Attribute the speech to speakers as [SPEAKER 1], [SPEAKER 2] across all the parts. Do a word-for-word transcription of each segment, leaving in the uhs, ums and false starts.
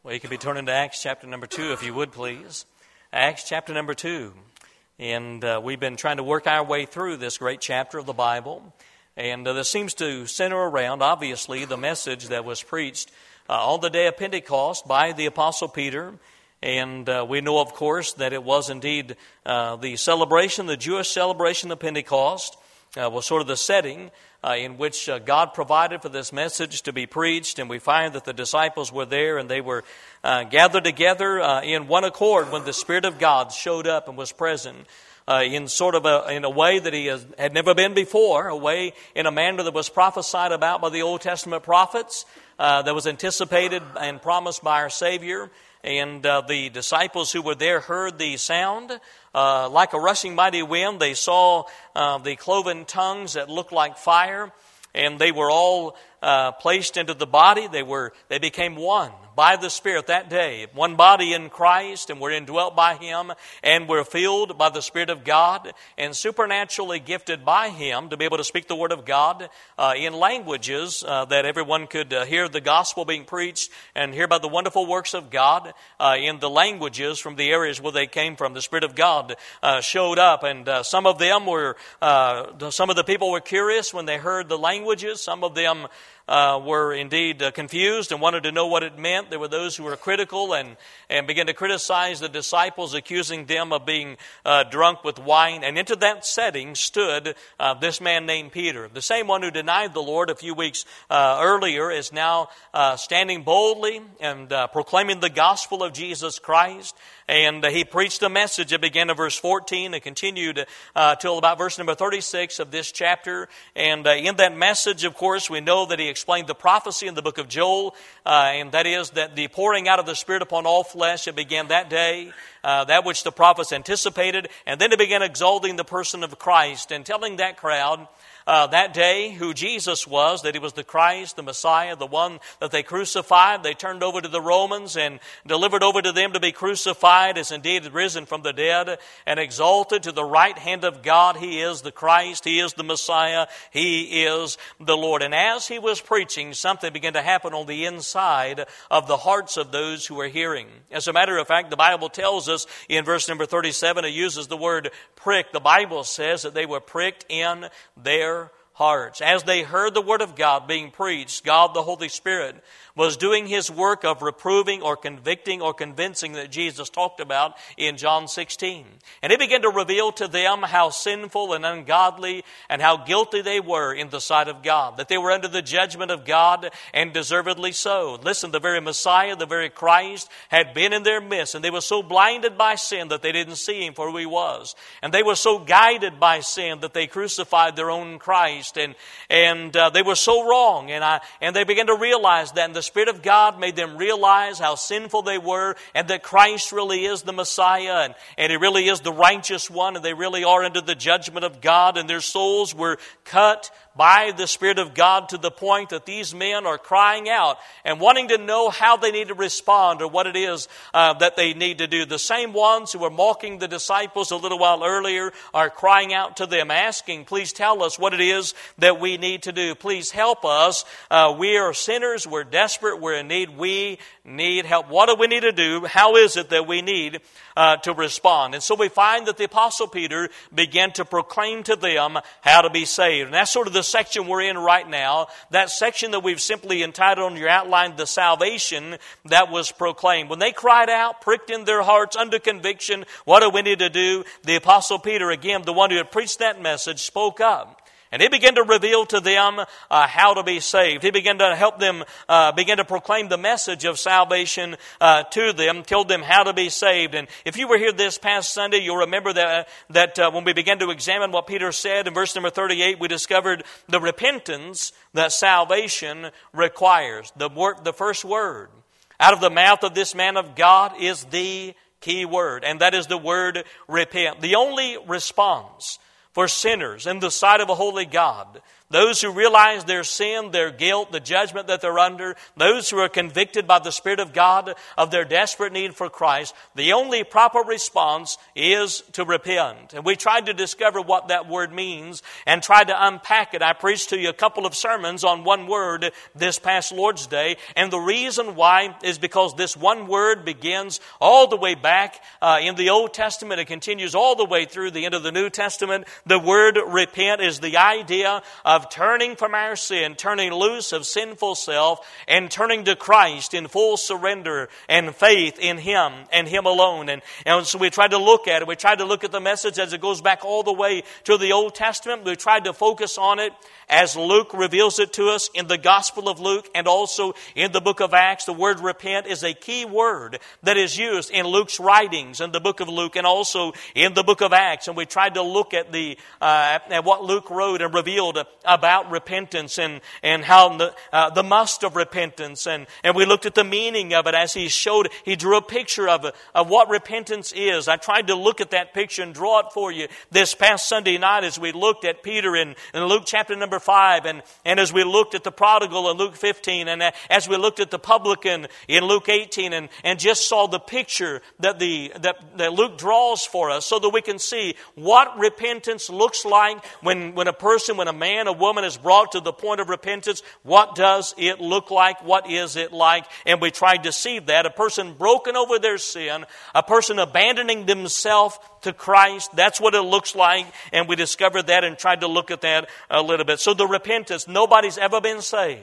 [SPEAKER 1] Well, you can be turning to Acts chapter number two, if you would, please. Acts chapter number two. And uh, we've been trying to work our way through this great chapter of the Bible. And uh, this seems to center around, obviously, the message that was preached uh, on the day of Pentecost by the Apostle Peter. And uh, we know, of course, that it was indeed uh, the celebration, the Jewish celebration of Pentecost, uh, was sort of the setting Uh, in which uh, God provided for this message to be preached. And we find that the disciples were there and they were uh, gathered together uh, in one accord when the Spirit of God showed up and was present uh, in sort of a, in a way that He has, had never been before, a way in a manner that was prophesied about by the Old Testament prophets, uh, that was anticipated and promised by our Savior. And uh, the disciples who were there heard the sound uh, like a rushing mighty wind. They saw uh, the cloven tongues that looked like fire, and they were all uh, placed into the body. They were they became one by the Spirit that day, one body in Christ, and were indwelt by Him, and were filled by the Spirit of God, and supernaturally gifted by Him to be able to speak the Word of God uh, in languages uh, that everyone could uh, hear the gospel being preached and hear about the wonderful works of God uh, in the languages from the areas where they came from. The Spirit of God uh, showed up, and uh, some of them were, uh, some of the people were curious when they heard the languages. Some of them Uh, were indeed uh, confused and wanted to know what it meant. There were those who were critical and, and began to criticize the disciples, accusing them of being uh, drunk with wine. And into that setting stood uh, this man named Peter. The same one who denied the Lord a few weeks uh, earlier is now uh, standing boldly and uh, proclaiming the gospel of Jesus Christ. And uh, he preached a message that began in verse fourteen and continued uh, till about verse number thirty-six of this chapter. And uh, in that message, of course, we know that he explained the prophecy in the book of Joel, uh, and that is that the pouring out of the Spirit upon all flesh, it began that day, uh, that which the prophets anticipated, and then he began exalting the person of Christ and telling that crowd Uh, that day who Jesus was, that He was the Christ, the Messiah, the one that they crucified. They turned over to the Romans and delivered over to them to be crucified, as indeed risen from the dead and exalted to the right hand of God. He is the Christ, He is the Messiah, He is the Lord. And as he was preaching, something began to happen on the inside of the hearts of those who were hearing. As a matter of fact, the Bible tells us in verse number thirty-seven, it uses the word prick. The Bible says that they were pricked in their hearts. As they heard the Word of God being preached, God the Holy Spirit was doing His work of reproving or convicting or convincing that Jesus talked about in John sixteen. And He began to reveal to them how sinful and ungodly and how guilty they were in the sight of God, that they were under the judgment of God, and deservedly so. Listen, the very Messiah, the very Christ had been in their midst, and they were so blinded by sin that they didn't see Him for who He was. And they were so guided by sin that they crucified their own Christ, and and uh, they were so wrong. And I and they began to realize that, and the Spirit of God made them realize how sinful they were, and that Christ really is the Messiah, and, and He really is the righteous one, and they really are under the judgment of God, and their souls were cut by the Spirit of God to the point that these men are crying out and wanting to know how they need to respond or what it is uh, that they need to do. The same ones who were mocking the disciples a little while earlier are crying out to them, asking, please tell us what it is that we need to do. Please help us. Uh, we are sinners. We're desperate. We're in need. We need help. What do we need to do? How is it that we need uh, to respond? And so we find that the Apostle Peter began to proclaim to them how to be saved. And that's sort of the section we're in right now, that section that we've simply entitled on your outline, the salvation that was proclaimed. When they cried out, pricked in their hearts under conviction, what do we need to do? The Apostle Peter, again, the one who had preached that message, spoke up. And he began to reveal to them uh, how to be saved. He began to help them, uh, begin to proclaim the message of salvation uh, to them, told them how to be saved. And if you were here this past Sunday, you'll remember that that uh, when we began to examine what Peter said in verse number thirty-eight, we discovered the repentance that salvation requires. The word, the first word out of the mouth of this man of God is the key word, and that is the word repent. The only response for sinners in the sight of a holy God, Those who realize their sin, their guilt, the judgment that they're under, those who are convicted by the Spirit of God of their desperate need for Christ, the only proper response is to repent. And we tried to discover what that word means and tried to unpack it. I preached to you a couple of sermons on one word this past Lord's Day, and the reason why is because this one word begins all the way back uh, in the Old Testament. It continues all the way through the end of the New Testament. The word repent is the idea of turning from our sin, turning loose of sinful self, and turning to Christ in full surrender and faith in Him and Him alone. And, and so we tried to look at it. We tried to look at the message as it goes back all the way to the Old Testament. We tried to focus on it as Luke reveals it to us in the Gospel of Luke and also in the book of Acts. The word repent is a key word that is used in Luke's writings in the book of Luke and also in the book of Acts. And we tried to look at the uh, at what Luke wrote and revealed about repentance and, and how the, uh, the must of repentance. And, and we looked at the meaning of it as he showed, he drew a picture of, of what repentance is. I tried to look at that picture and draw it for you this past Sunday night as we looked at Peter in, in Luke chapter number five, and, and as we looked at the prodigal in Luke fifteen, and as we looked at the publican in Luke eighteen, and, and just saw the picture that, the, that, that Luke draws for us so that we can see what repentance looks like when, when a person, when a man, a woman is brought to the point of repentance. What does it look like? What is it like? And we tried to see that. A person broken over their sin, a person abandoning themselves to Christ, that's what it looks like. And we discovered that and tried to look at that a little bit. So the repentance, nobody's ever been saved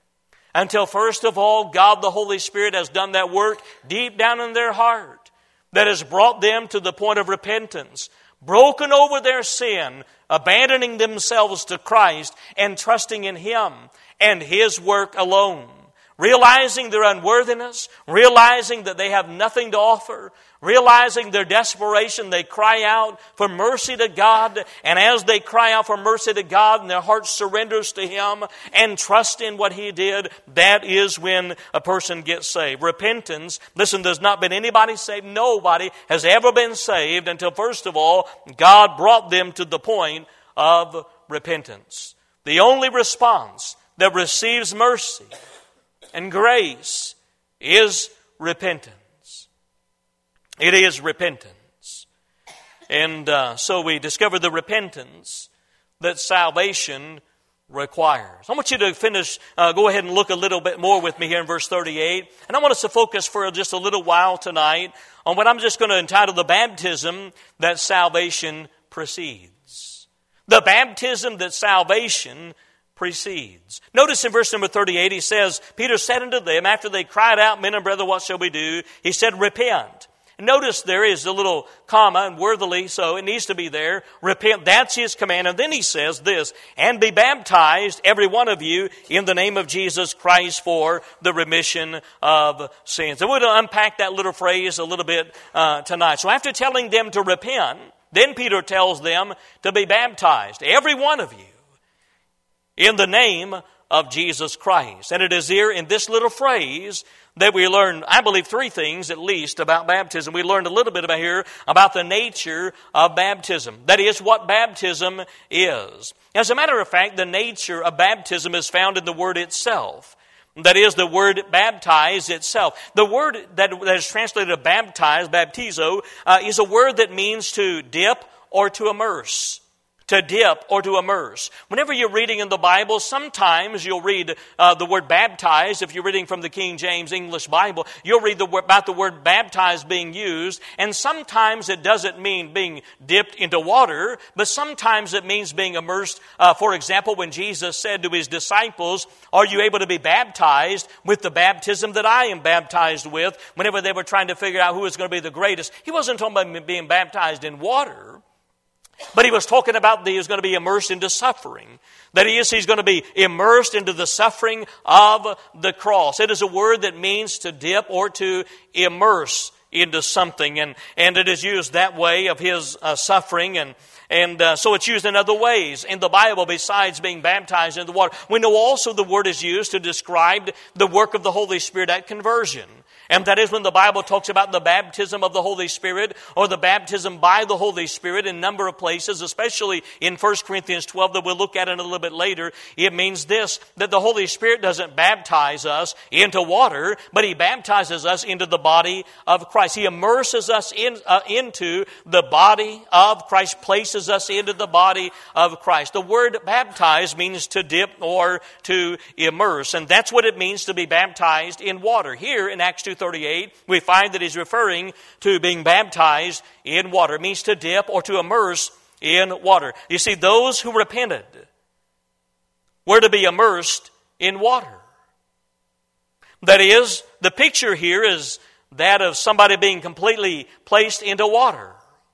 [SPEAKER 1] until first of all, God the Holy Spirit has done that work deep down in their heart that has brought them to the point of repentance, broken over their sin, abandoning themselves to Christ and trusting in Him and His work alone. Realizing their unworthiness, realizing that they have nothing to offer, realizing their desperation, they cry out for mercy to God. And as they cry out for mercy to God and their heart surrenders to Him and trust in what He did, that is when a person gets saved. Repentance, listen, there's not been anybody saved. Nobody has ever been saved until, first of all, God brought them to the point of repentance. The only response that receives mercy and grace is repentance. It is repentance. And uh, so we discover the repentance that salvation requires. I want you to finish, uh, go ahead and look a little bit more with me here in verse thirty-eight. And I want us to focus for just a little while tonight on what I'm just going to entitle the baptism that salvation precedes. The baptism that salvation precedes. Notice in verse number thirty-eight, he says, Peter said unto them, after they cried out, men and brethren, what shall we do? He said, repent. And notice there is a little comma, and worthily so, it needs to be there. Repent, that's his command. And then he says this, and be baptized, every one of you, in the name of Jesus Christ for the remission of sins. And we're going to unpack that little phrase a little bit uh, tonight. So after telling them to repent, then Peter tells them to be baptized, every one of you, in the name of Jesus Christ. And it is here in this little phrase that we learn, I believe, three things at least about baptism. We learned a little bit about here about the nature of baptism. That is, what baptism is. As a matter of fact, the nature of baptism is found in the word itself. That is, the word baptize itself. The word that, that is translated baptize, baptizo, uh, is a word that means to dip or to immerse. To dip or to immerse. Whenever you're reading in the Bible, sometimes you'll read uh, the word baptize. If you're reading from the King James English Bible, you'll read the, about the word baptize being used. And sometimes it doesn't mean being dipped into water, but sometimes it means being immersed. Uh, for example, when Jesus said to His disciples, are you able to be baptized with the baptism that I am baptized with? Whenever they were trying to figure out who was going to be the greatest, He wasn't talking about being baptized in water. But He was talking about that He was going to be immersed into suffering. That He is, He's going to be immersed into the suffering of the cross. It is a word that means to dip or to immerse into something. And, and it is used that way of His uh, suffering. And, and uh, so it's used in other ways in the Bible besides being baptized in the water. We know also the word is used to describe the work of the Holy Spirit at conversion. And that is when the Bible talks about the baptism of the Holy Spirit or the baptism by the Holy Spirit in a number of places, especially in First Corinthians twelve that we'll look at in a little bit later. It means this, that the Holy Spirit doesn't baptize us into water, but He baptizes us into the body of Christ. He immerses us in, uh, into the body of Christ, places us into the body of Christ. The word baptize means to dip or to immerse, and that's what it means to be baptized in water. Here in Acts two thirty-eight, we find that he's referring to being baptized in water. It means to dip or to immerse in water. You see, those who repented were to be immersed in water. That is, the picture here is that of somebody being completely placed into water.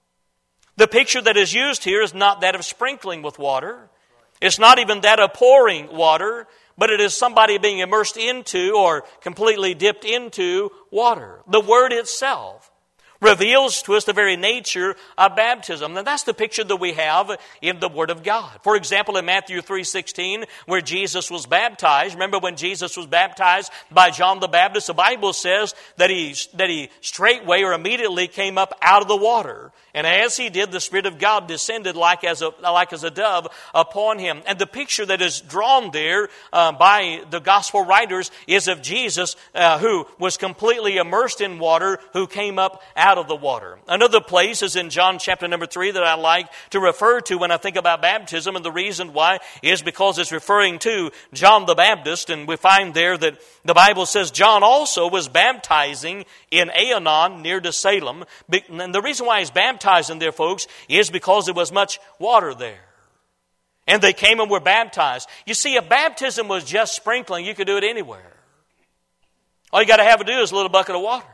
[SPEAKER 1] The picture that is used here is not that of sprinkling with water. It's not even that of pouring water, but it is somebody being immersed into or completely dipped into water. The word itself reveals to us the very nature of baptism. And that's the picture that we have in the Word of God. For example, in Matthew three sixteen, where Jesus was baptized, remember when Jesus was baptized by John the Baptist, the Bible says that he, that he straightway or immediately came up out of the water. And as he did, the Spirit of God descended like as a, like as a dove upon him. And the picture that is drawn there uh, by the gospel writers is of Jesus uh, who was completely immersed in water, who came up out of the water. Another place is in John chapter number three that I like to refer to when I think about baptism. And the reason why is because it's referring to John the Baptist. And we find there that the Bible says John also was baptizing in Aenon near to Salem. And the reason why he's baptizing there, folks, is because there was much water there. And they came and were baptized. You see, if baptism was just sprinkling, you could do it anywhere. All you got to have to do is a little bucket of water.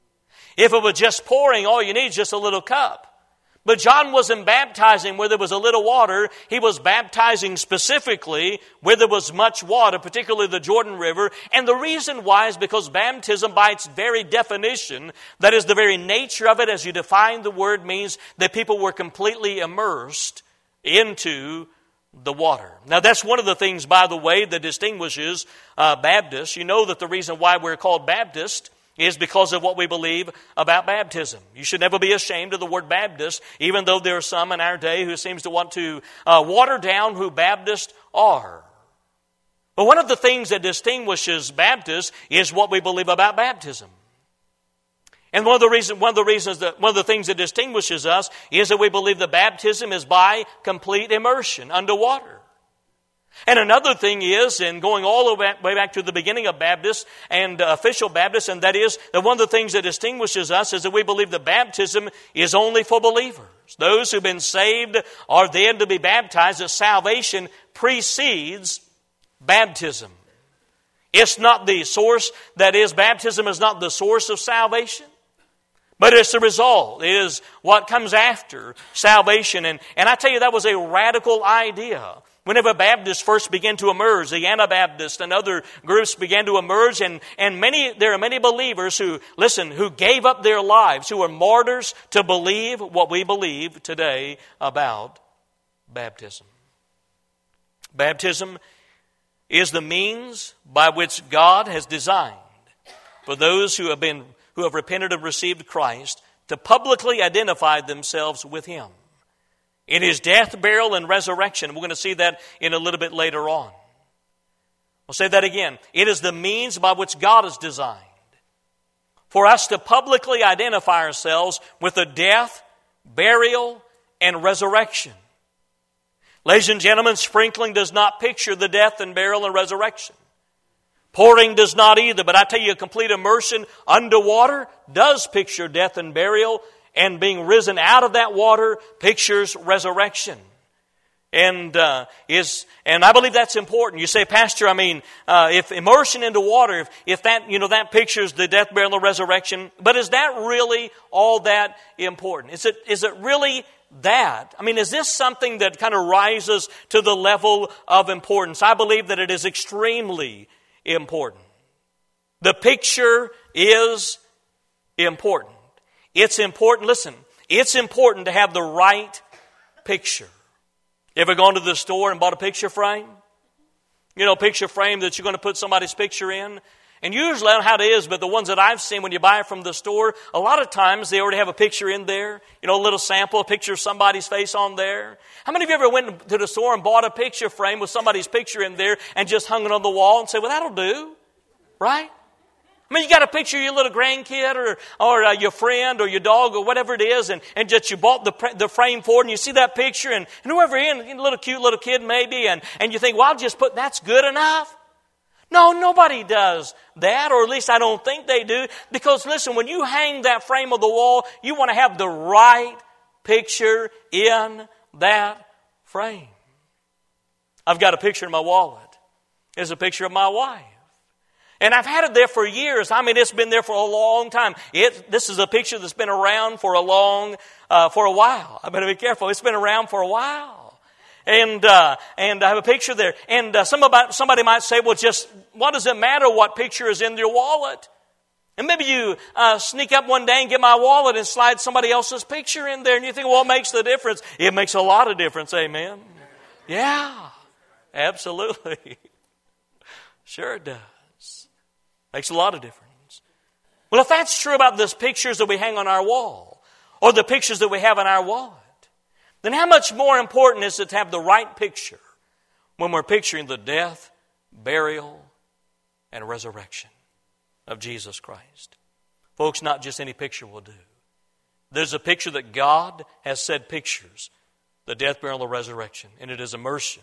[SPEAKER 1] If it was just pouring, all you need is just a little cup. But John wasn't baptizing where there was a little water. He was baptizing specifically where there was much water, particularly the Jordan River. And the reason why is because baptism, by its very definition, that is the very nature of it, as you define the word, means that people were completely immersed into the water. Now, that's one of the things, by the way, that distinguishes uh, Baptists. You know that the reason why we're called Baptist is because of what we believe about baptism. You should never be ashamed of the word Baptist, even though there are some in our day who seems to want to uh, water down who Baptists are. But one of the things that distinguishes Baptists is what we believe about baptism. And one of the reasons, one of the reasons that one of the things that distinguishes us is that we believe that baptism is by complete immersion under water. And another thing is, and going all the way back to the beginning of Baptists and uh, official Baptists, and that is that one of the things that distinguishes us is that we believe that baptism is only for believers. Those who've been saved are then to be baptized, that salvation precedes baptism. It's not the source, that is, baptism is not the source of salvation, but it's the result. It is what comes after salvation. And, and I tell you, that was a radical idea. Whenever Baptists first began to emerge, the Anabaptists and other groups began to emerge, and, and many there are many believers who, listen, who gave up their lives, who were martyrs to believe what we believe today about baptism. Baptism is the means by which God has designed for those who have been who have repented and received Christ to publicly identify themselves with Him in His death, burial, and resurrection. We're going to see that in a little bit later on. I'll say that again. It is the means by which God has designed for us to publicly identify ourselves with the death, burial, and resurrection. Ladies and gentlemen, sprinkling does not picture the death and burial and resurrection. Pouring does not either, but I tell you, a complete immersion underwater does picture death and burial, and being risen out of that water pictures resurrection. And uh, is and I believe that's important. You say, Pastor, I mean, uh, if immersion into water, if, if that you know that pictures the death, burial, and resurrection, but is that really all that important? Is it is it really that? I mean, is this something that kind of rises to the level of importance? I believe that it is extremely important. The picture is important. It's important, listen, it's important to have the right picture. You ever gone to the store and bought a picture frame? You know, a picture frame that you're going to put somebody's picture in? And usually, I don't know how it is, but the ones that I've seen when you buy it from the store, a lot of times they already have a picture in there. You know, a little sample, a picture of somebody's face on there. How many of you ever went to the store and bought a picture frame with somebody's picture in there and just hung it on the wall and said, well, that'll do, right? I mean, you got a picture of your little grandkid or or uh, your friend or your dog or whatever it is, and, and just you bought the the frame for it, and you see that picture, and, and whoever in, a little cute little kid maybe, and, and you think, well, I'll just put, that's good enough. No, nobody does that, or at least I don't think they do. Because listen, when you hang that frame on the wall, you want to have the right picture in that frame. I've got a picture in my wallet. It's a picture of my wife. And I've had it there for years. I mean, it's been there for a long time. It, this is a picture that's been around for a long, uh, for a while. I better be careful. It's been around for a while. And uh, and I have a picture there. And uh, some about, somebody might say, well, just what does it matter what picture is in your wallet? And maybe you uh, sneak up one day and get my wallet and slide somebody else's picture in there. And you think, well, what makes the difference? It makes a lot of difference, amen? Yeah, absolutely. Sure it does. Makes a lot of difference. Well, if that's true about those pictures that we hang on our wall, or the pictures that we have in our wallet, then how much more important is it to have the right picture when we're picturing the death, burial, and resurrection of Jesus Christ? Folks, not just any picture will do. There's a picture that God has said pictures, the death, burial, and resurrection, and it is immersion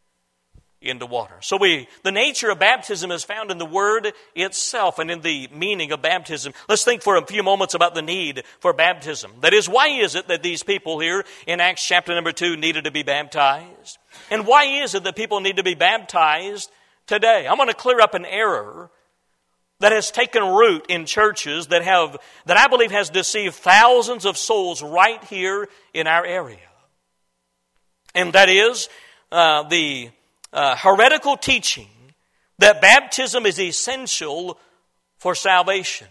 [SPEAKER 1] into water. So we, the nature of baptism is found in the word itself and in the meaning of baptism. Let's think for a few moments about the need for baptism. That is, why is it that these people here in Acts chapter number two needed to be baptized? And why is it that people need to be baptized today? I'm going to clear up an error that has taken root in churches that have, that I believe has deceived thousands of souls right here in our area. And that is uh, the Uh, heretical teaching that baptism is essential for salvation.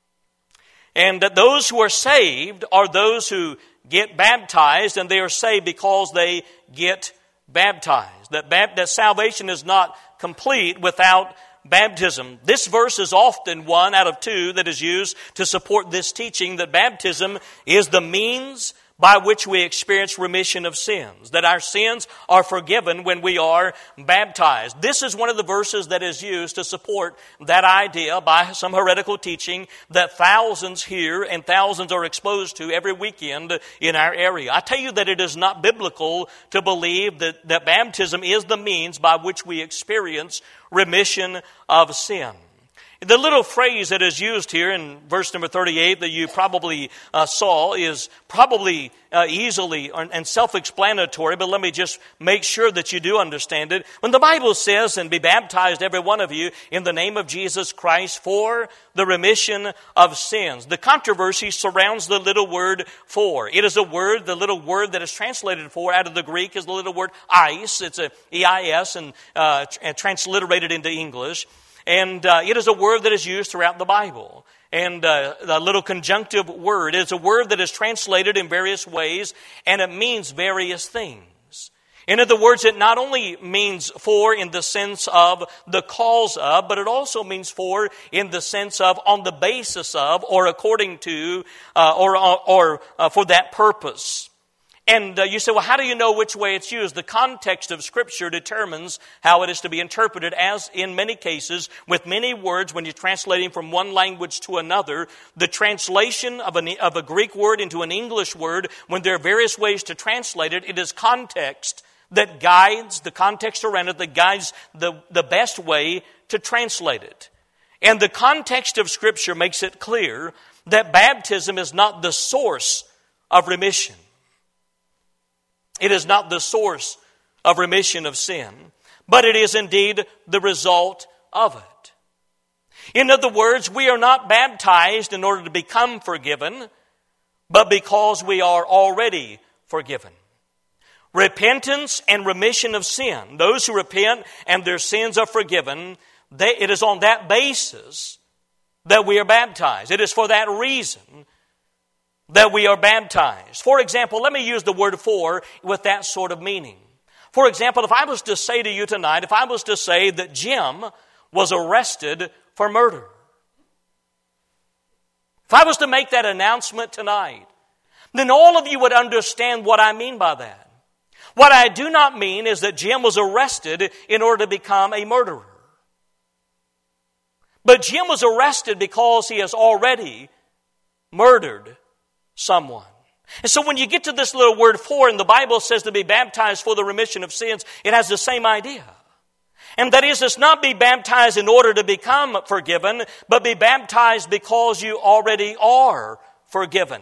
[SPEAKER 1] And that those who are saved are those who get baptized, and they are saved because they get baptized. That, bap- that salvation is not complete without baptism. This verse is often one out of two that is used to support this teaching that baptism is the means by which we experience remission of sins, that our sins are forgiven when we are baptized. This is one of the verses that is used to support that idea by some heretical teaching that thousands hear and thousands are exposed to every weekend in our area. I tell you that it is not biblical to believe that, that baptism is the means by which we experience remission of sin. The little phrase that is used here in verse number thirty-eight that you probably uh, saw is probably uh, easily and self-explanatory, but let me just make sure that you do understand it. When the Bible says, and be baptized every one of you in the name of Jesus Christ for the remission of sins, the controversy surrounds the little word for. It is a word, the little word that is translated for out of the Greek is the little word eis. It's a E I S and, uh, and transliterated into English. And uh, it is a word that is used throughout the Bible. And uh, a little conjunctive word. It is a word that is translated in various ways, and it means various things. In other words, it not only means for in the sense of the cause of, but it also means for in the sense of on the basis of, or according to, uh, or, or uh, for that purpose. And uh, you say, well, how do you know which way it's used? The context of Scripture determines how it is to be interpreted, as in many cases, with many words, when you're translating from one language to another, the translation of, an, of a Greek word into an English word, when there are various ways to translate it, it is context that guides, the context around it, that guides the, the best way to translate it. And the context of Scripture makes it clear that baptism is not the source of remission. It is not the source of remission of sin, but it is indeed the result of it. In other words, we are not baptized in order to become forgiven, but because we are already forgiven. Repentance and remission of sin, those who repent and their sins are forgiven, they, it is on that basis that we are baptized. It is for that reason that we are baptized. For example, let me use the word for with that sort of meaning. For example, if I was to say to you tonight, if I was to say that Jim was arrested for murder. If I was to make that announcement tonight, then all of you would understand what I mean by that. What I do not mean is that Jim was arrested in order to become a murderer. But Jim was arrested because he has already murdered someone. And so when you get to this little word for, and the Bible says to be baptized for the remission of sins, it has the same idea. And that is, it's not be baptized in order to become forgiven, but be baptized because you already are forgiven.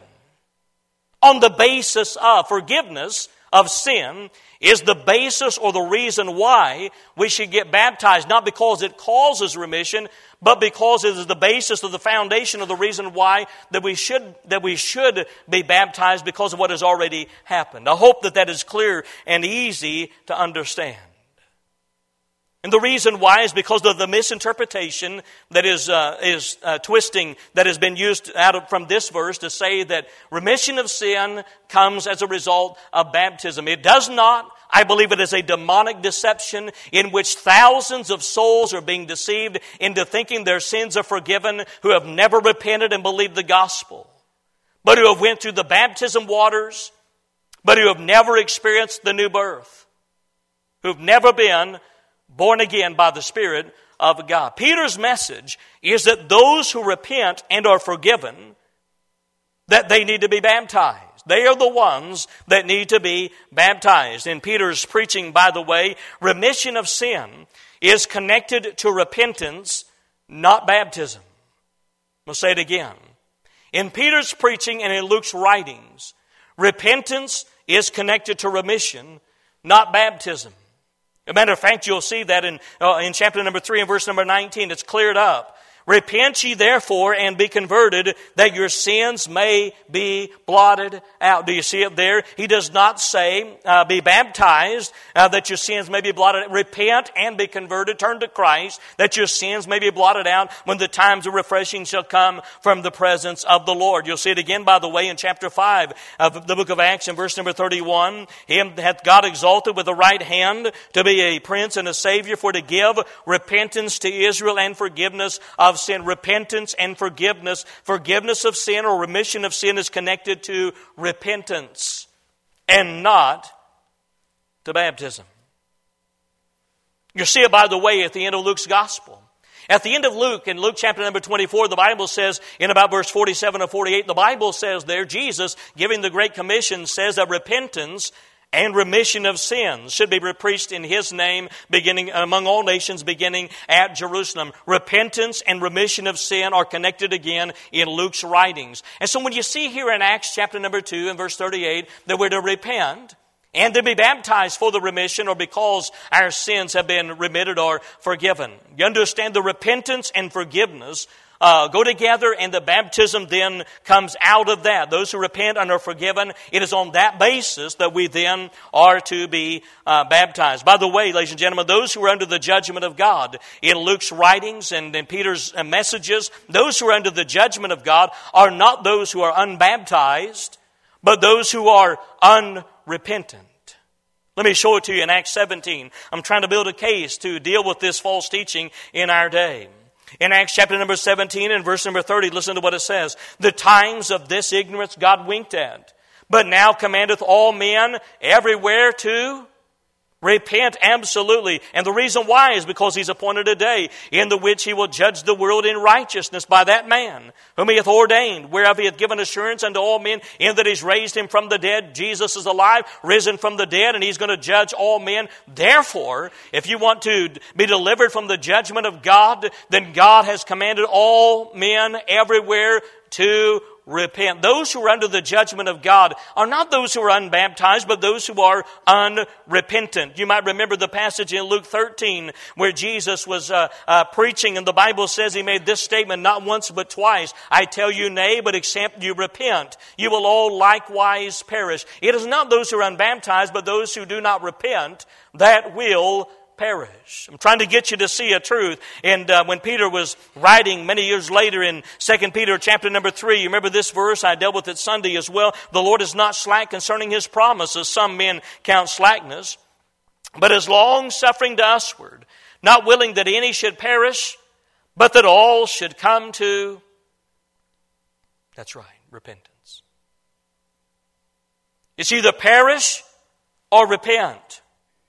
[SPEAKER 1] On the basis of forgiveness of sin is the basis or the reason why we should get baptized. Not because it causes remission, but because it is the basis of the foundation of the reason why that we should that we should be baptized, because of what has already happened. I hope that that is clear and easy to understand. And the reason why is because of the misinterpretation that is uh, is uh, twisting that has been used out of, from this verse to say that remission of sin comes as a result of baptism. It does not. I believe it is a demonic deception in which thousands of souls are being deceived into thinking their sins are forgiven, who have never repented and believed the gospel, but who have went through the baptism waters, but who have never experienced the new birth, who have never been born again by the Spirit of God. Peter's message is that those who repent and are forgiven, that they need to be baptized. They are the ones that need to be baptized. In Peter's preaching, by the way, remission of sin is connected to repentance, not baptism. I'll say it again. In Peter's preaching and in Luke's writings, repentance is connected to remission, not baptism. As a matter of fact, you'll see that in, uh, in chapter number three and verse number nineteen. It's cleared up. Repent ye therefore and be converted, that your sins may be blotted out. Do you see it there? He does not say, uh, be baptized, uh, that your sins may be blotted out. Repent and be converted. Turn to Christ, that your sins may be blotted out when the times of refreshing shall come from the presence of the Lord. You'll see it again, by the way, in chapter five of the book of Acts, in verse number thirty-one. Him hath God exalted with the right hand to be a prince and a savior, for to give repentance to Israel and forgiveness of sin. Repentance and forgiveness. Forgiveness of sin or remission of sin is connected to repentance and not to baptism. You see it, by the way, at the end of Luke's gospel. At the end of Luke, in Luke chapter number twenty-four, the Bible says, in about verse forty-seven or forty-eight, the Bible says there, Jesus, giving the Great Commission, says that repentance and remission of sins should be preached in His name, beginning among all nations, beginning at Jerusalem. Repentance and remission of sin are connected again in Luke's writings. And so when you see here in Acts chapter number two and verse thirty-eight that we're to repent and to be baptized for the remission or because our sins have been remitted or forgiven, you understand the repentance and forgiveness Uh, go together, and the baptism then comes out of that. Those who repent and are forgiven, it is on that basis that we then are to be uh, baptized. By the way, ladies and gentlemen, those who are under the judgment of God, in Luke's writings and in Peter's uh, messages, those who are under the judgment of God are not those who are unbaptized, but those who are unrepentant. Let me show it to you in Acts seventeen. I'm trying to build a case to deal with this false teaching in our day. In Acts chapter number seventeen and verse number thirty, listen to what it says. The times of this ignorance God winked at, but now commandeth all men everywhere to repent, absolutely. And the reason why is because He's appointed a day in the which He will judge the world in righteousness by that man whom He hath ordained, whereof He hath given assurance unto all men, in that He's raised Him from the dead. Jesus is alive, risen from the dead, and He's going to judge all men. Therefore, if you want to be delivered from the judgment of God, then God has commanded all men everywhere to repent. Those who are under the judgment of God are not those who are unbaptized, but those who are unrepentant. You might remember the passage in Luke thirteen where Jesus was uh, uh, preaching, and the Bible says He made this statement not once but twice. I tell you, nay, but except you repent, you will all likewise perish. It is not those who are unbaptized, but those who do not repent that will perish. I'm trying to get you to see a truth. And uh, when Peter was writing many years later in Second Peter chapter number three, you remember this verse? I dealt with it Sunday as well. The Lord is not slack concerning His promises. Some men count slackness, but is long suffering to usward, not willing that any should perish, but that all should come to, that's right, repentance. It's either perish or repent.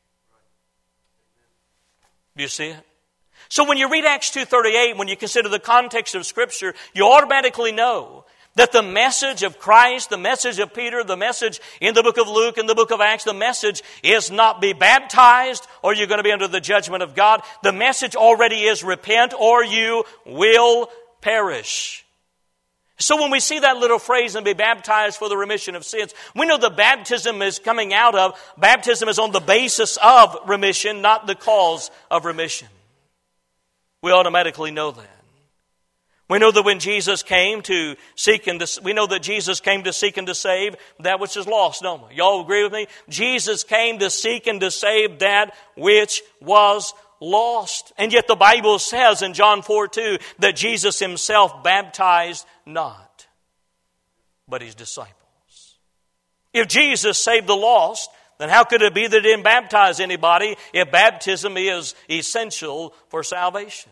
[SPEAKER 1] Do you see it? So when you read Acts two thirty-eight, when you consider the context of Scripture, you automatically know that the message of Christ, the message of Peter, the message in the book of Luke, in the book of Acts, the message is not be baptized or you're going to be under the judgment of God. The message already is repent or you will perish. So when we see that little phrase, and be baptized for the remission of sins, we know the baptism is coming out of, baptism is on the basis of remission, not the cause of remission. We automatically know that. We know that when Jesus came to seek and to, we know that Jesus came to seek and to save that which is lost, don't we? Y'all agree with me? Jesus came to seek and to save that which was lost. And yet the Bible says in John four two that Jesus himself baptized not, but his disciples. If Jesus saved the lost, then how could it be that he didn't baptize anybody if baptism is essential for salvation?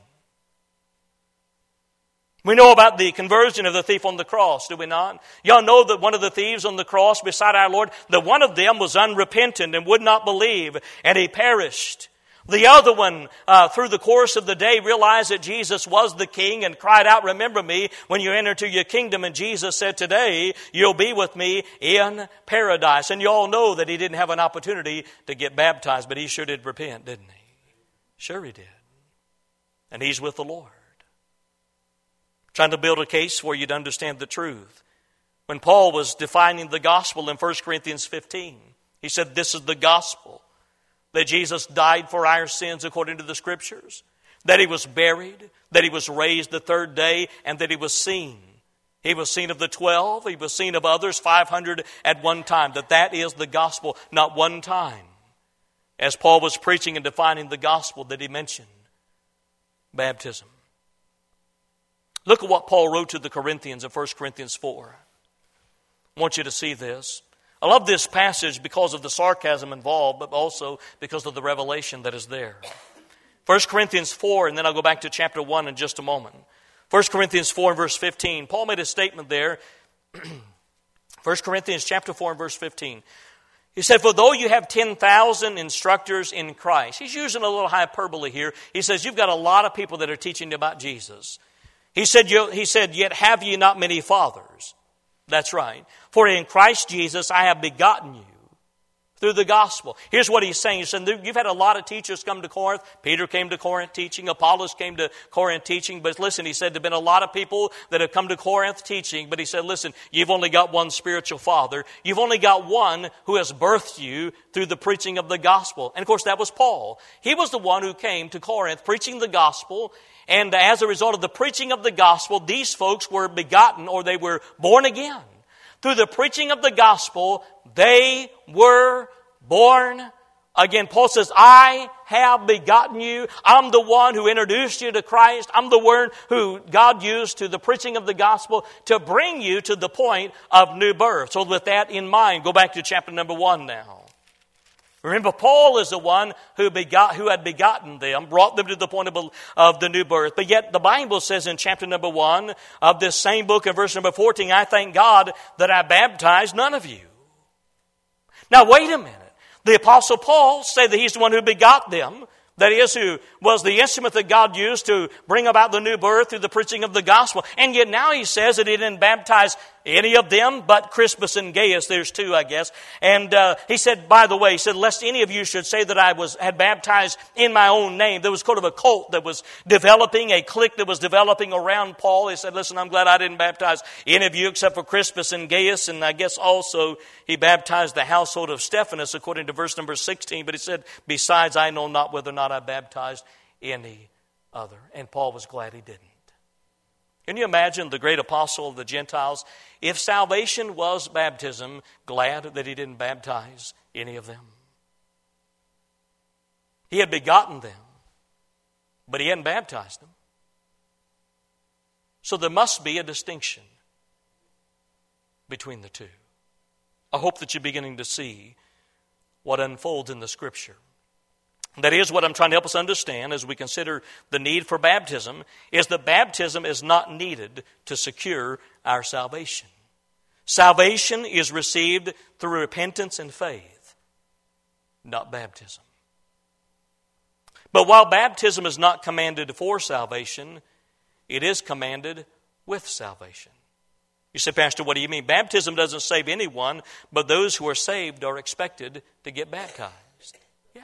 [SPEAKER 1] We know about the conversion of the thief on the cross, do we not? Y'all know that one of the thieves on the cross beside our Lord, that one of them was unrepentant and would not believe, and he perished. The other one, uh, through the course of the day, realized that Jesus was the King and cried out, "Remember me when you enter into your kingdom." And Jesus said, "Today you'll be with me in paradise." And you all know that he didn't have an opportunity to get baptized, but he sure did repent, didn't he? Sure he did. And he's with the Lord. Trying to build a case where you'd understand the truth. When Paul was defining the gospel in First Corinthians fifteen, he said, "This is the gospel, that Jesus died for our sins according to the Scriptures, that he was buried, that he was raised the third day, and that he was seen. He was seen of the twelve, he was seen of others, five hundred at one time." That that is the gospel, not one time, as Paul was preaching and defining the gospel, that he mentioned baptism. Look at what Paul wrote to the Corinthians in First Corinthians four. I want you to see this. I love this passage because of the sarcasm involved, but also because of the revelation that is there. First Corinthians four, and then I'll go back to chapter one in just a moment. First Corinthians four and verse fifteen. Paul made a statement there. First Corinthians chapter four and verse fifteen. He said, "For though you have ten thousand instructors in Christ." He's using a little hyperbole here. He says, you've got a lot of people that are teaching you about Jesus. He said, you, he said, "Yet have ye not many fathers." That's right. "For in Christ Jesus I have begotten you through the gospel." Here's what he's saying. He said, you've had a lot of teachers come to Corinth. Peter came to Corinth teaching. Apollos came to Corinth teaching. But listen, he said, there have been a lot of people that have come to Corinth teaching. But he said, listen, you've only got one spiritual father. You've only got one who has birthed you through the preaching of the gospel. And of course, that was Paul. He was the one who came to Corinth preaching the gospel. And as a result of the preaching of the gospel, these folks were begotten, or they were born again. Through the preaching of the gospel, they were born again. Paul says, "I have begotten you." I'm the one who introduced you to Christ. I'm the one who God used to the preaching of the gospel to bring you to the point of new birth. So with that in mind, go back to chapter number one now. Remember, Paul is the one who begot, who had begotten them, brought them to the point of, of the new birth. But yet the Bible says in chapter number one of this same book in verse number fourteen, "I thank God that I baptized none of you." Now wait a minute. The Apostle Paul said that he's the one who begot them. That is, who was the instrument that God used to bring about the new birth through the preaching of the gospel. And yet now he says that he didn't baptize any of them but Crispus and Gaius. There's two, I guess. And uh, he said, by the way, he said, "Lest any of you should say that I was had baptized in my own name." There was kind of a cult that was developing, a clique that was developing around Paul. He said, "Listen, I'm glad I didn't baptize any of you except for Crispus and Gaius." And I guess also he baptized the household of Stephanas according to verse number sixteen. But he said, "Besides, I know not whether or not I baptized any other." And Paul was glad he didn't. Can you imagine the great apostle of the Gentiles? If salvation was baptism, glad that he didn't baptize any of them. He had begotten them, but he hadn't baptized them. So there must be a distinction between the two. I hope that you're beginning to see what unfolds in the Scripture. That is what I'm trying to help us understand as we consider the need for baptism, is that baptism is not needed to secure our salvation. Salvation is received through repentance and faith, not baptism. But while baptism is not commanded for salvation, it is commanded with salvation. You say, Pastor, what do you mean? Baptism doesn't save anyone, but those who are saved are expected to get baptized. Yeah.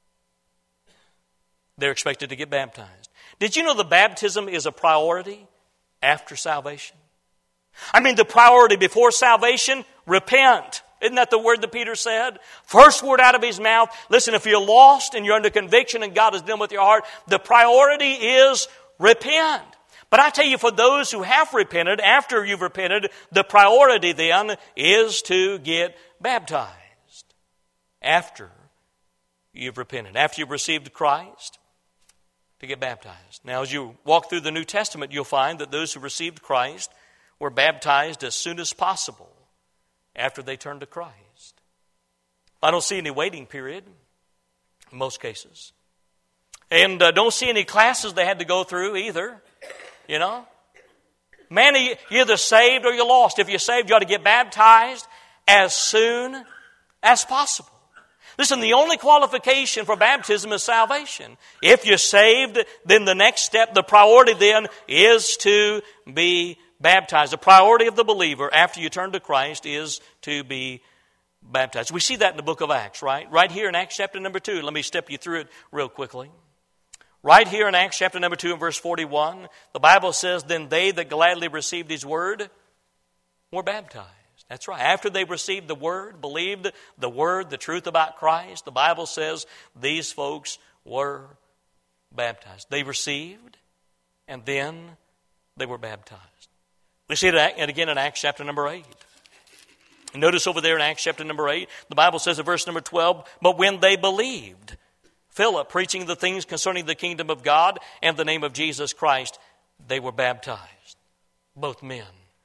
[SPEAKER 1] They're expected to get baptized. Did you know that baptism is a priority after salvation? I mean, the priority before salvation, repent. Isn't that the word that Peter said? First word out of his mouth. Listen, if you're lost and you're under conviction and God is dealing with your heart, the priority is repent. But I tell you, for those who have repented, after you've repented, the priority then is to get baptized. After you've repented, after you've received Christ, to get baptized. Now, as you walk through the New Testament, you'll find that those who received Christ were baptized as soon as possible after they turned to Christ. I don't see any waiting period in most cases. And uh, don't see any classes they had to go through either. You know? Man, you're either saved or you're lost. If you're saved, you ought to get baptized as soon as possible. Listen, the only qualification for baptism is salvation. If you're saved, then the next step, the priority then is to be baptized. The priority of the believer after you turn to Christ is to be baptized. We see that in the book of Acts, right? Right here in Acts chapter number two. Let me step you through it real quickly. Right here in Acts chapter number two and verse forty-one, the Bible says, then they that gladly received his word were baptized. That's right. After they received the word, believed the word, the truth about Christ, the Bible says these folks were baptized. They received, and then they were baptized. We see it again in Acts chapter number eight. Notice over there in Acts chapter number eight, the Bible says in verse number twelve, but when they believed, Philip preaching the things concerning the kingdom of God and the name of Jesus Christ, they were baptized, both men.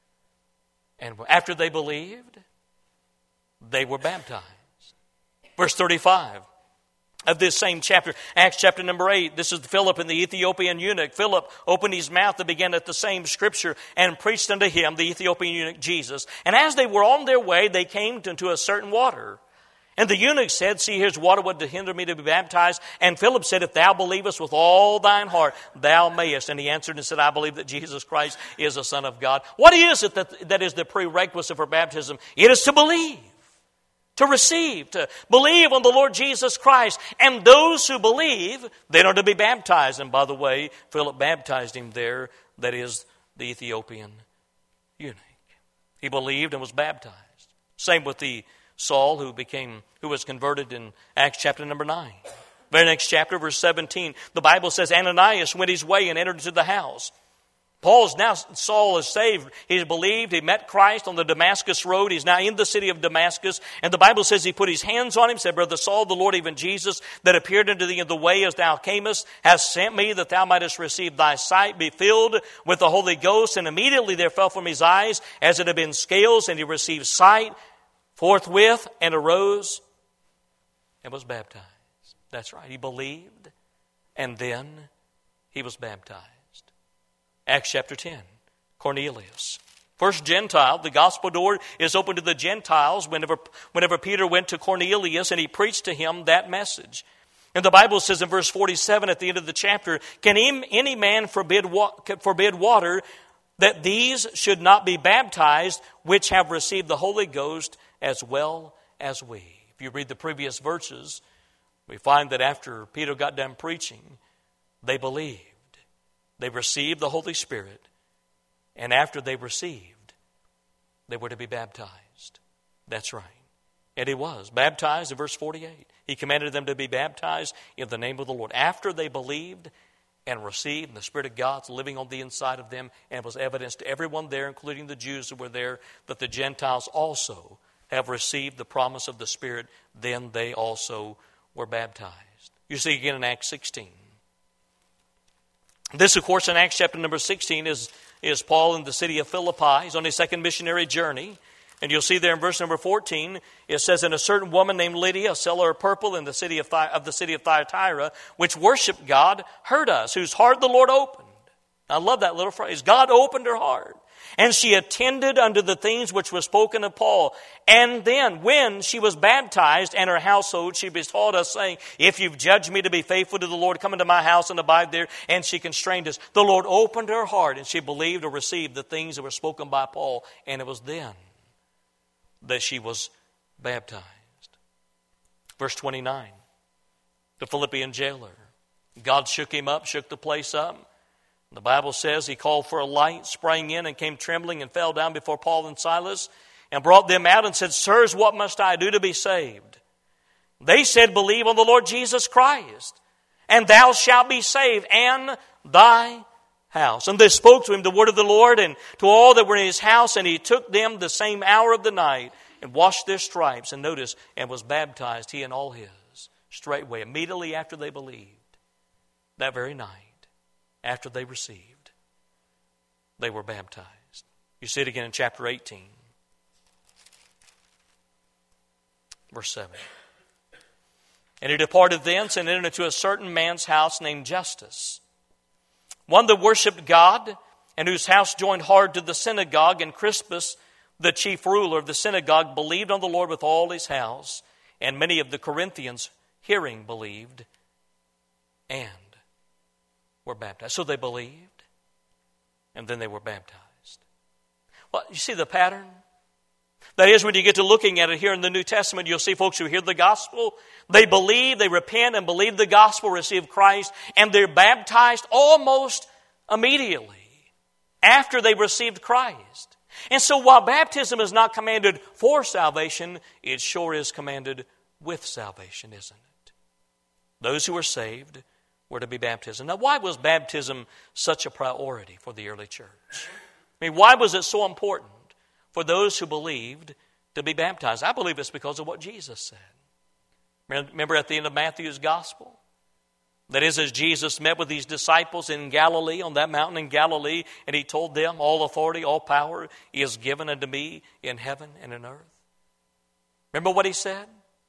[SPEAKER 1] And after they believed, they were baptized. Verse thirty-five of this same chapter, Acts chapter number eight. This is Philip and the Ethiopian eunuch. Philip opened his mouth and began at the same scripture and preached unto him, the Ethiopian eunuch, Jesus. And as they were on their way, they came to a certain water. And the eunuch said, see, here's water would hinder me to be baptized. And Philip said, if thou believest with all thine heart, thou mayest. And he answered and said, I believe that Jesus Christ is the Son of God. What is it that, that is the prerequisite for baptism? It is to believe. To receive, to believe on the Lord Jesus Christ. And those who believe, they are to be baptized. And by the way, Philip baptized him there, that is the Ethiopian eunuch. He believed and was baptized. Same with the Saul who became, who was converted in Acts chapter number nine. Very next chapter, verse seventeen, the Bible says, Ananias went his way and entered into the house. Paul's now, Saul is saved. He's believed. He met Christ on the Damascus road. He's now in the city of Damascus. And the Bible says he put his hands on him, said, Brother Saul, the Lord, even Jesus, that appeared unto thee in the way as thou camest, has sent me that thou mightest receive thy sight, be filled with the Holy Ghost. And immediately there fell from his eyes as it had been scales, and he received sight forthwith and arose and was baptized. That's right. He believed, and then he was baptized. Acts chapter ten, Cornelius. First Gentile, the gospel door is open to the Gentiles whenever, whenever Peter went to Cornelius and he preached to him that message. And the Bible says in verse forty-seven at the end of the chapter, can any man forbid, forbid water that these should not be baptized, which have received the Holy Ghost as well as we? If you read the previous verses, we find that after Peter got done preaching, they believed. They received the Holy Spirit. And after they received, they were to be baptized. That's right. And he was baptized in verse forty-eight. He commanded them to be baptized in the name of the Lord. After they believed and received, and the Spirit of God's living on the inside of them, and it was evidence to everyone there, including the Jews who were there, that the Gentiles also have received the promise of the Spirit, then they also were baptized. You see again in Acts sixteen. This, of course, in Acts chapter number sixteen is, is Paul in the city of Philippi. He's on his second missionary journey. And you'll see there in verse number fourteen, it says, "And a certain woman named Lydia, a seller of purple in the city of, Thy- of the city of Thyatira, which worshiped God, heard us, whose heart the Lord opened." I love that little phrase. God opened her heart. "And she attended unto the things which were spoken of Paul. And then, when she was baptized and her household, she besought us, saying, If you've judged me to be faithful to the Lord, come into my house and abide there. And she constrained us." The Lord opened her heart, and she believed or received the things that were spoken by Paul. And it was then that she was baptized. Verse twenty-nine, the Philippian jailer. God shook him up, shook the place up. The Bible says he called for a light, sprang in, and came trembling and fell down before Paul and Silas, and brought them out and said, "Sirs, what must I do to be saved?" They said, "Believe on the Lord Jesus Christ, and thou shalt be saved, and thy house." And they spoke to him the word of the Lord, and to all that were in his house, and he took them the same hour of the night, and washed their stripes, and notice, and was baptized, he and all his, straightway, immediately after they believed. That very night, after they received, they were baptized. You see it again in chapter eighteen, verse seven. "And he departed thence and entered into a certain man's house named Justus, one that worshipped God, and whose house joined hard to the synagogue. And Crispus, the chief ruler of the synagogue, believed on the Lord with all his house. And many of the Corinthians, hearing, believed and were baptized." So they believed, and then they were baptized. Well, you see the pattern? That is, when you get to looking at it here in the New Testament, you'll see folks who hear the gospel, they believe, they repent and believe the gospel, receive Christ, and they're baptized almost immediately after they received Christ. And so while baptism is not commanded for salvation, it sure is commanded with salvation, isn't it? Those who are saved were to be baptized. Now, why was baptism such a priority for the early church? I mean, why was it so important for those who believed to be baptized? I believe it's because of what Jesus said. Remember at the end of Matthew's gospel? That is, as Jesus met with these disciples in Galilee, on that mountain in Galilee, and he told them, "All authority, all power is given unto me in heaven and in earth." Remember what he said?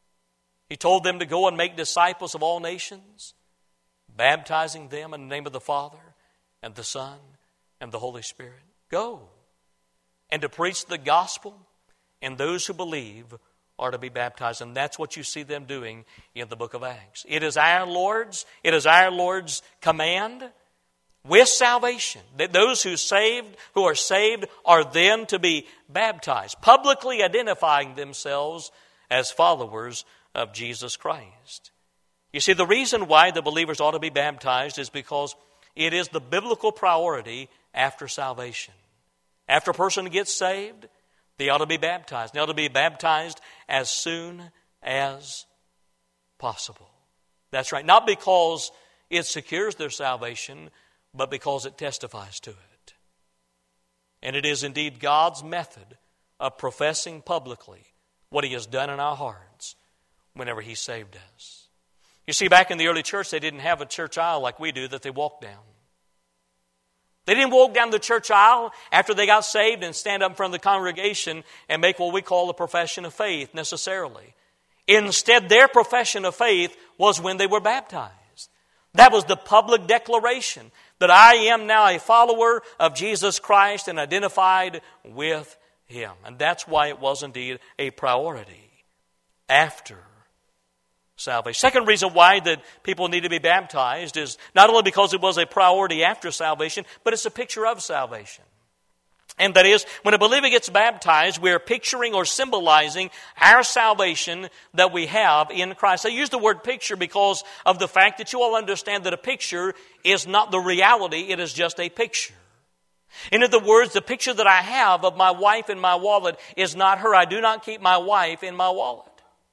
[SPEAKER 1] He told them to go and make disciples of all nations, baptizing them in the name of the Father and the Son and the Holy Spirit. Go. And to preach the gospel, and those who believe are to be baptized. And that's what you see them doing in the book of Acts. It is our Lord's, it is our Lord's command with salvation, that those who saved, who are saved are then to be baptized, publicly identifying themselves as followers of Jesus Christ. You see, the reason why the believers ought to be baptized is because it is the biblical priority after salvation. After a person gets saved, they ought to be baptized. They ought to be baptized as soon as possible. That's right. Not because it secures their salvation, but because it testifies to it. And it is indeed God's method of professing publicly what He has done in our hearts whenever He saved us. You see, back in the early church, they didn't have a church aisle like we do that they walked down. They didn't walk down the church aisle after they got saved and stand up in front of the congregation and make what we call a profession of faith necessarily. Instead, their profession of faith was when they were baptized. That was the public declaration that I am now a follower of Jesus Christ and identified with Him. And that's why it was indeed a priority after salvation. Second reason why that people need to be baptized is not only because it was a priority after salvation, but it's a picture of salvation. And that is, when a believer gets baptized, we are picturing or symbolizing our salvation that we have in Christ. I use the word picture because of the fact that you all understand that a picture is not the reality, it is just a picture. In other words, the picture that I have of my wife in my wallet is not her. I do not keep my wife in my wallet.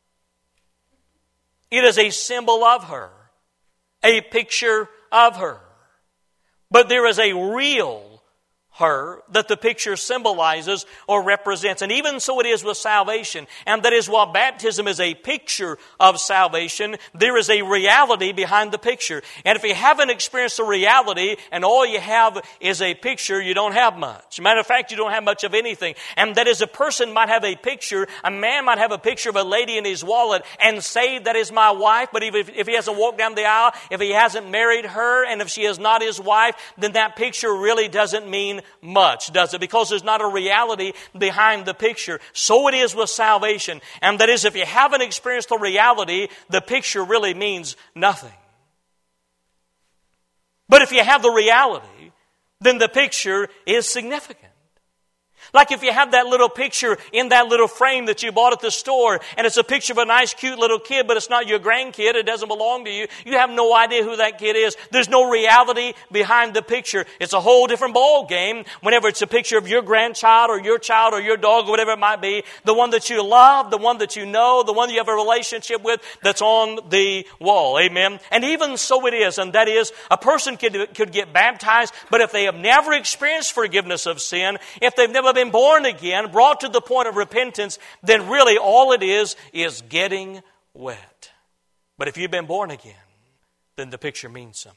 [SPEAKER 1] It is a symbol of her, a picture of her. But there is a real her that the picture symbolizes or represents. And even so it is with salvation. And that is, while baptism is a picture of salvation, there is a reality behind the picture. And if you haven't experienced the reality and all you have is a picture, you don't have much. Matter of fact, you don't have much of anything. And that is, a person might have a picture, a man might have a picture of a lady in his wallet and say, that is my wife. But if, if he hasn't walked down the aisle, if he hasn't married her, and if she is not his wife, then that picture really doesn't mean much, does it? Because there's not a reality behind the picture. So it is with salvation. And that is, if you haven't experienced the reality, the picture really means nothing. But if you have the reality, then the picture is significant. Like if you have that little picture in that little frame that you bought at the store, and it's a picture of a nice, cute little kid, but it's not your grandkid, it doesn't belong to you. You have no idea who that kid is. There's no reality behind the picture. It's a whole different ball game whenever it's a picture of your grandchild or your child or your dog or whatever it might be, the one that you love, the one that you know, the one that you have a relationship with, that's on the wall. Amen? And even so it is, and that is, a person could, could get baptized, but if they have never experienced forgiveness of sin, if they've never been born again, brought to the point of repentance, then really all it is is getting wet. But if you've been born again, then the picture means something.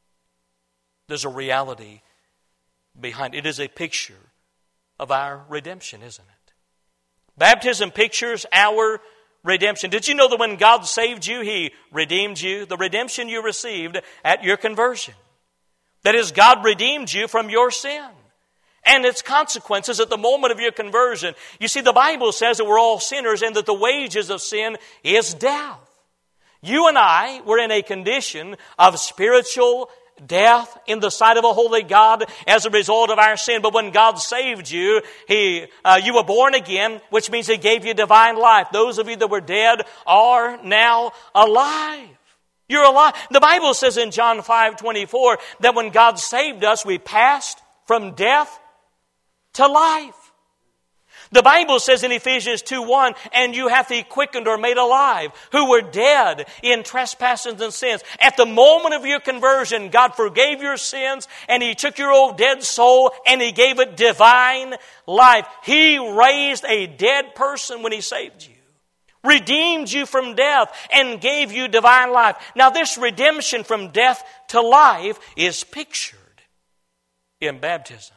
[SPEAKER 1] There's a reality behind it. It is a picture of our redemption, isn't it? Baptism pictures our redemption. Did you know that when God saved you, He redeemed you? The redemption you received at your conversion. That is, God redeemed you from your sin and its consequences at the moment of your conversion. You see, the Bible says that we're all sinners and that the wages of sin is death. You and I were in a condition of spiritual death in the sight of a holy God as a result of our sin. But when God saved you, He, uh, you were born again, which means He gave you divine life. Those of you that were dead are now alive. You're alive. The Bible says in John five twenty-four that when God saved us, we passed from death to life. The Bible says in Ephesians two one, and you hath He quickened or made alive, who were dead in trespasses and sins. At the moment of your conversion, God forgave your sins, and He took your old dead soul, and He gave it divine life. He raised a dead person when He saved you, redeemed you from death, and gave you divine life. Now this redemption from death to life is pictured in baptism.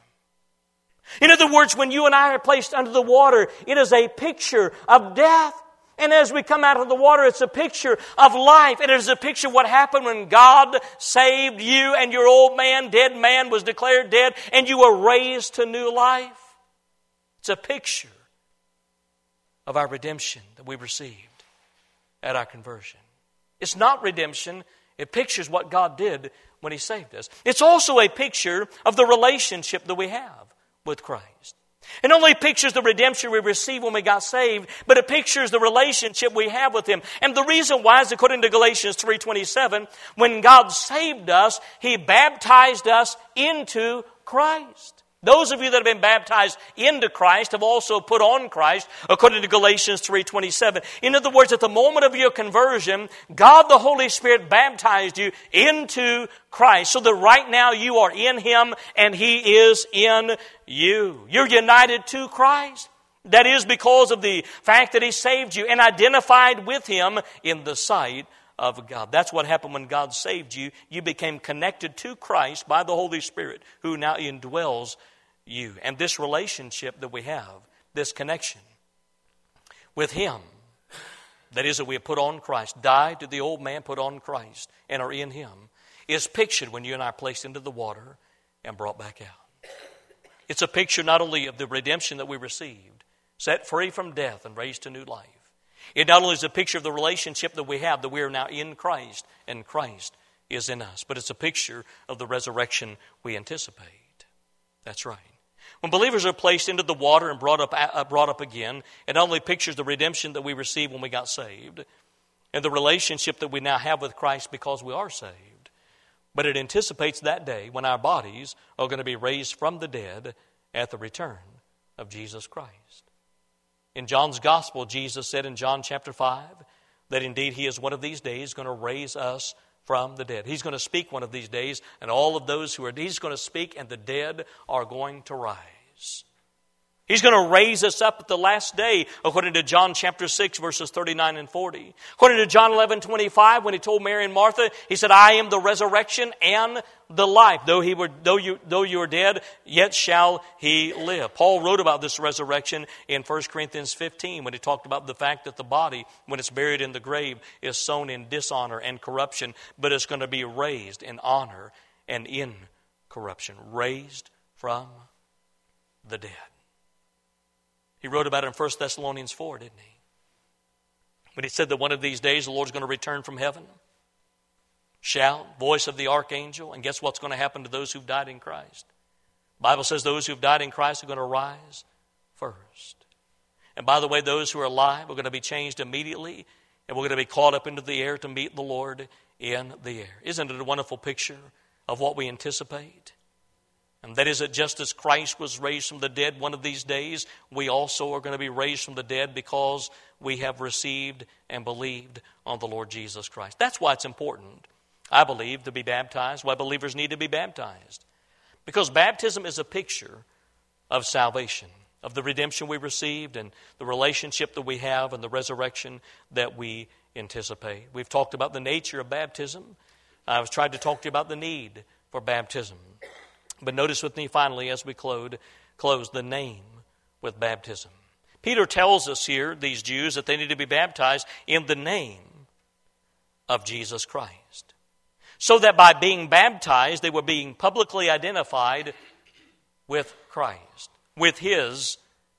[SPEAKER 1] In other words, when you and I are placed under the water, it is a picture of death. And as we come out of the water, it's a picture of life. It is a picture of what happened when God saved you and your old man, dead man, was declared dead, and you were raised to new life. It's a picture of our redemption that we received at our conversion. It's not redemption. It pictures what God did when He saved us. It's also a picture of the relationship that we have with Christ. It not only pictures the redemption we received when we got saved, but it pictures the relationship we have with Him. And the reason why is, according to Galatians three twenty-seven, when God saved us, He baptized us into Christ. Those of you that have been baptized into Christ have also put on Christ, according to Galatians three twenty-seven. In other words, at the moment of your conversion, God the Holy Spirit baptized you into Christ, so that right now you are in Him and He is in you. You're united to Christ. That is because of the fact that He saved you and identified with Him in the sight of God. That's what happened when God saved you. You became connected to Christ by the Holy Spirit, who now indwells you. And this relationship that we have, this connection with Him, that is, that we have put on Christ, died to the old man, put on Christ, and are in Him, is pictured when you and I are placed into the water and brought back out. It's a picture not only of the redemption that we received, set free from death and raised to new life. It not only is a picture of the relationship that we have, that we are now in Christ and Christ is in us, but it's a picture of the resurrection we anticipate. That's right. When believers are placed into the water and brought up, uh, brought up again, it not only pictures the redemption that we received when we got saved and the relationship that we now have with Christ because we are saved, but it anticipates that day when our bodies are going to be raised from the dead at the return of Jesus Christ. In John's Gospel, Jesus said in John chapter five that indeed He is one of these days going to raise us from the dead. He's going to speak one of these days, and all of those who are, he's going to speak, and the dead are going to rise. He's going to raise us up at the last day, according to John chapter six, verses thirty-nine and forty. According to John eleven twenty-five, when he told Mary and Martha, he said, I am the resurrection and the life. Though he were, though you, though you are dead, yet shall he live. Paul wrote about this resurrection in First Corinthians fifteen, when he talked about the fact that the body, when it's buried in the grave, is sown in dishonor and corruption, but it's going to be raised in honor and incorruption. Raised from the dead. He wrote about it in First Thessalonians four, didn't he? When he said that one of these days the Lord's going to return from heaven. Shout, voice of the archangel, and guess what's going to happen to those who've died in Christ? The Bible says those who've died in Christ are going to rise first. And by the way, those who are alive are going to be changed immediately, and we're going to be caught up into the air to meet the Lord in the air. Isn't it a wonderful picture of what we anticipate? And that is that just as Christ was raised from the dead one of these days, we also are going to be raised from the dead because we have received and believed on the Lord Jesus Christ. That's why it's important, I believe, to be baptized, why believers need to be baptized. Because baptism is a picture of salvation, of the redemption we received and the relationship that we have and the resurrection that we anticipate. We've talked about the nature of baptism. I've tried to talk to you about the need for baptism. But notice with me finally as we close, close the name with baptism. Peter tells us here, these Jews, that they need to be baptized in the name of Jesus Christ. So that by being baptized, they were being publicly identified with Christ, with His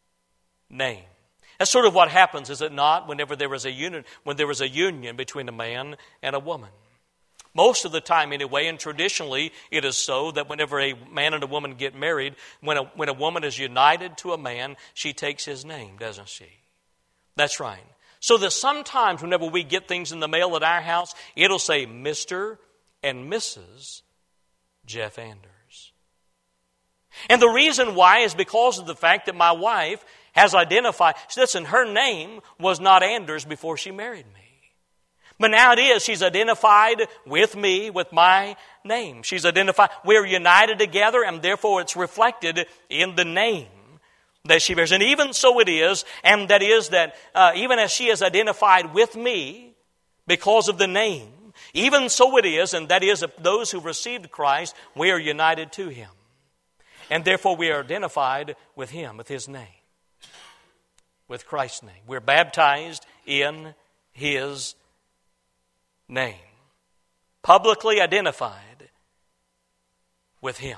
[SPEAKER 1] name. That's sort of what happens, is it not, whenever there is a union, when there is a union between a man and a woman. Most of the time anyway, and traditionally it is so, that whenever a man and a woman get married, when a, when a woman is united to a man, she takes his name, doesn't she? That's right. So that sometimes whenever we get things in the mail at our house, it'll say Mister and Missus Jeff Anders. And the reason why is because of the fact that my wife has identified, listen, her name was not Anders before she married me. But now it is. She's identified with me, with my name. She's identified. We're united together, and therefore it's reflected in the name that she bears. And even so it is, and that is that uh, even as she is identified with me because of the name, even so it is, and that is that those who received Christ, we are united to Him. And therefore we are identified with Him, with His name, with Christ's name. We're baptized in His name, publicly identified with Him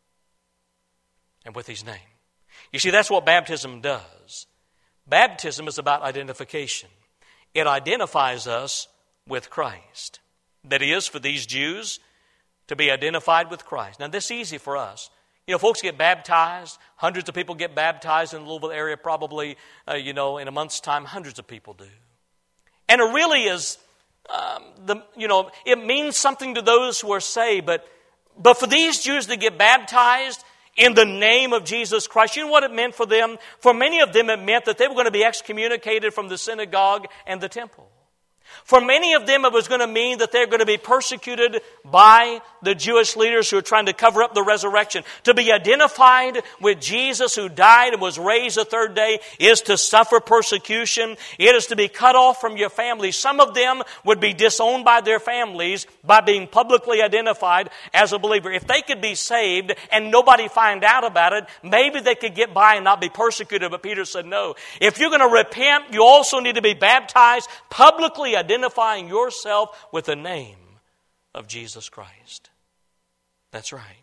[SPEAKER 1] and with His name. You see, that's what baptism does. Baptism is about identification. It identifies us with Christ. That is, for these Jews to be identified with Christ. Now, this is easy for us. You know, folks get baptized. Hundreds of people get baptized in the Louisville area, probably, uh, you know, in a month's time, hundreds of people do. And it really is Um, the, you know, it means something to those who are saved, but, but for these Jews to get baptized in the name of Jesus Christ, you know what it meant for them? For many of them, it meant that they were going to be excommunicated from the synagogue and the temple. For many of them, it was going to mean that they're going to be persecuted by the Jewish leaders who are trying to cover up the resurrection. To be identified with Jesus who died and was raised the third day is to suffer persecution. It is to be cut off from your family. Some of them would be disowned by their families by being publicly identified as a believer. If they could be saved and nobody find out about it, maybe they could get by and not be persecuted. But Peter said, no. If you're going to repent, you also need to be baptized, publicly identified, identifying yourself with the name of Jesus Christ. That's right.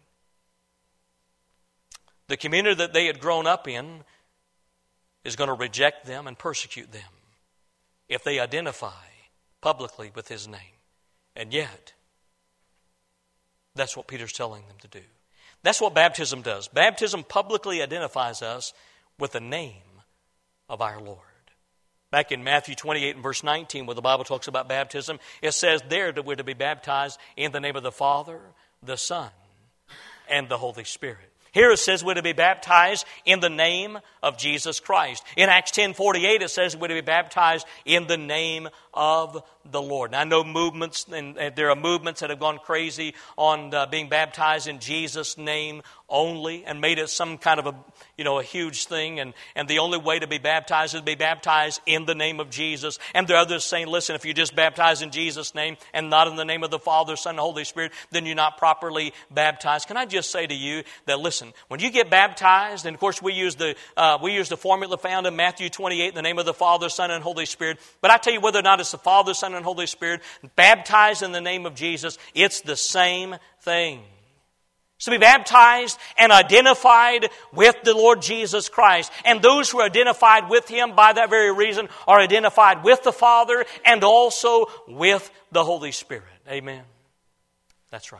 [SPEAKER 1] The community that they had grown up in is going to reject them and persecute them if they identify publicly with His name. And yet, that's what Peter's telling them to do. That's what baptism does. Baptism publicly identifies us with the name of our Lord. Back in Matthew twenty-eight and verse nineteen, where the Bible talks about baptism, it says there that we're to be baptized in the name of the Father, the Son, and the Holy Spirit. Here it says we're to be baptized in the name of Jesus Christ. In Acts ten forty-eight, it says we're to be baptized in the name of the Lord. And I know movements, and there are movements that have gone crazy on uh, being baptized in Jesus' name only and made it some kind of a, you know, a huge thing. And, and the only way to be baptized is to be baptized in the name of Jesus. And there are others saying, listen, if you just baptize in Jesus' name and not in the name of the Father, Son, and Holy Spirit, then you're not properly baptized. Can I just say to you that, listen, when you get baptized, and of course we use the uh, we use the formula found in Matthew twenty-eight in the name of the Father, Son, and Holy Spirit. But I tell you, whether or not it's the Father, Son, and Holy Spirit, baptized in the name of Jesus, it's the same thing. To be baptized and identified with the Lord Jesus Christ. And those who are identified with Him by that very reason are identified with the Father and also with the Holy Spirit. Amen. That's right.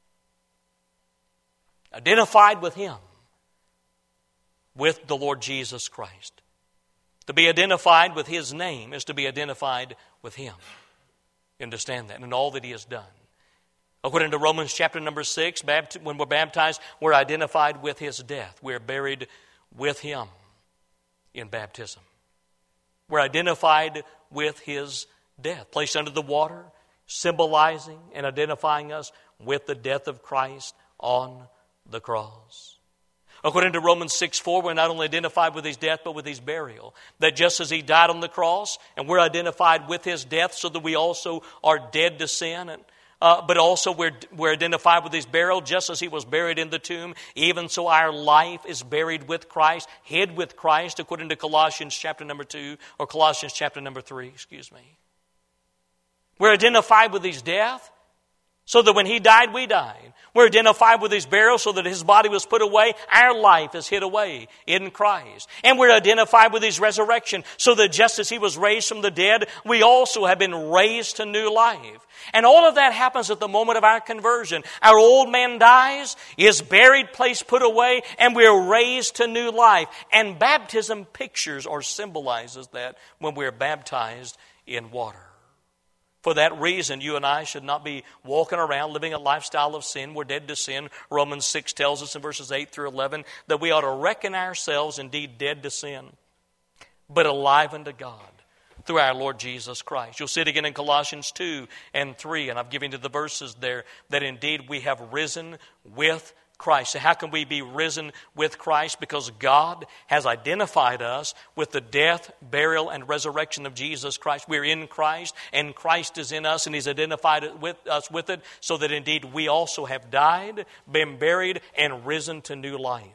[SPEAKER 1] Identified with Him, with the Lord Jesus Christ. To be identified with His name is to be identified with Him. You understand that? And all that He has done. According to Romans chapter number six, when we're baptized, we're identified with His death. We're buried with Him in baptism. We're identified with His death, placed under the water, symbolizing and identifying us with the death of Christ on the cross. According to Romans six four, we're not only identified with His death, but with His burial. That just as He died on the cross, and we're identified with His death, so that we also are dead to sin, and Uh, but also we're, we're identified with His burial, just as He was buried in the tomb. Even so our life is buried with Christ, hid with Christ, according to Colossians chapter number two, or Colossians chapter number three, excuse me. We're identified with His death, so that when He died, we died. We're identified with His burial, so that His body was put away. Our life is hid away in Christ. And we're identified with His resurrection, so that just as He was raised from the dead, we also have been raised to new life. And all of that happens at the moment of our conversion. Our old man dies, is buried, placed, put away, and we're raised to new life. And baptism pictures or symbolizes that when we're baptized in water. For that reason, you and I should not be walking around living a lifestyle of sin. We're dead to sin. Romans six tells us in verses eight through eleven that we ought to reckon ourselves indeed dead to sin, but alive unto God through our Lord Jesus Christ. You'll see it again in Colossians two and three, and I've given you the verses there, that indeed we have risen with Christ. So how can we be risen with Christ? Because God has identified us with the death, burial, and resurrection of Jesus Christ. We're in Christ, and Christ is in us, and He's identified with us with it, so that indeed we also have died, been buried, and risen to new life.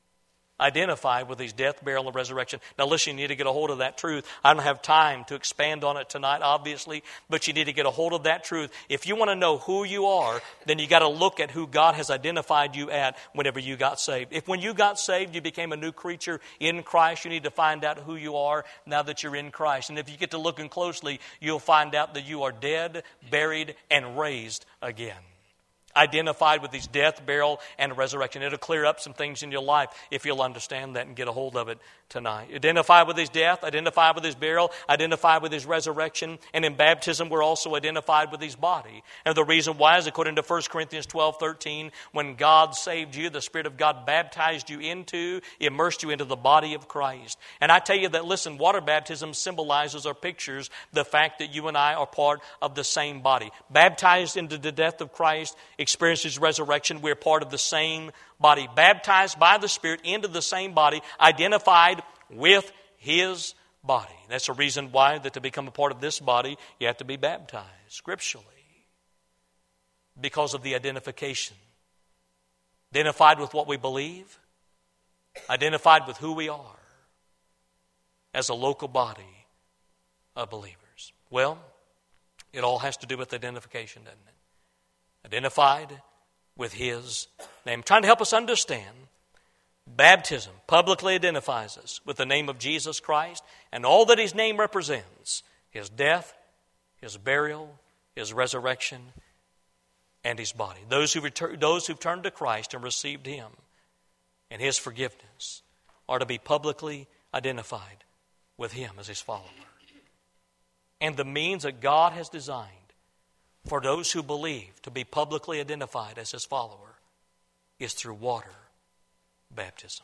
[SPEAKER 1] Identified with His death, burial, and resurrection. Now listen, you need to get a hold of that truth. I don't have time to expand on it tonight, obviously, but you need to get a hold of that truth. If you want to know who you are, then you got to look at who God has identified you at whenever you got saved. If when you got saved, you became a new creature in Christ, you need to find out who you are now that you're in Christ. And if you get to looking closely, you'll find out that you are dead, buried, and raised again. Identified with His death, burial, and resurrection. It'll clear up some things in your life if you'll understand that and get a hold of it tonight. Identified with His death, identified with His burial, identified with His resurrection, and in baptism we're also identified with His body. And the reason why is according to First Corinthians twelve thirteen, when God saved you, the Spirit of God baptized you into, immersed you into the body of Christ. And I tell you that, listen, water baptism symbolizes or pictures the fact that you and I are part of the same body. Baptized into the death of Christ, experienced His resurrection, we're part of the same body. Baptized by the Spirit into the same body, identified with His body. That's the reason why that to become a part of this body, you have to be baptized scripturally. Because of the identification. Identified with what we believe. Identified with who we are. As a local body of believers. Well, it all has to do with identification, doesn't it? Identified with His name. Trying to help us understand, baptism publicly identifies us with the name of Jesus Christ and all that His name represents. His death, His burial, His resurrection, and His body. Those who return, those who've turned to Christ and received Him and His forgiveness are to be publicly identified with Him as His follower. And the means that God has designed for those who believe to be publicly identified as His follower is through water baptism.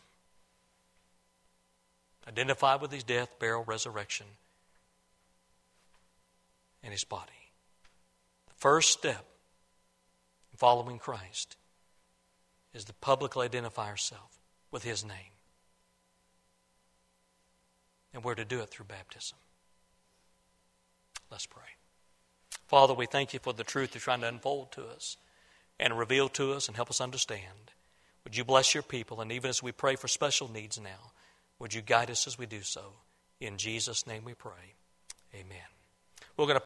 [SPEAKER 1] Identified with His death, burial, resurrection, and His body. The first step in following Christ is to publicly identify ourselves with His name. And we're to do it through baptism. Let's pray. Father, we thank You for the truth You're trying to unfold to us and reveal to us and help us understand. Would You bless Your people, and even as we pray for special needs now, would You guide us as we do so? In Jesus' name we pray. Amen. We're going to